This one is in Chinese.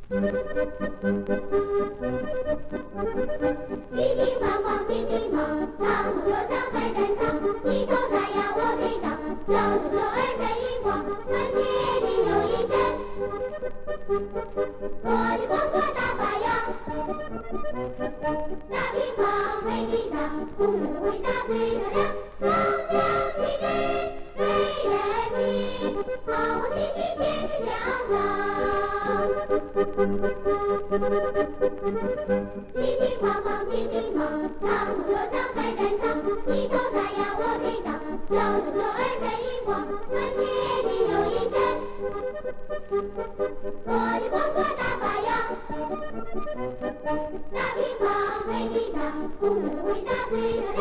乒乒乓乓，乒乒乓，唱出歌唱百战场。一头太阳我可以当，小肚左耳闪银光，满街的有一身，我的风格大发扬。打乒乓飞机场，红人的回答最漂亮。龙江七队对人民，好我心心天天向上。乒乒乓乓，乒乒乓，唱出歌唱百战场。一头太阳我可以当，小肚左耳闪银光，满街的有一身，我的风格大发扬。打乒乓飞机场，红人的回答最漂亮。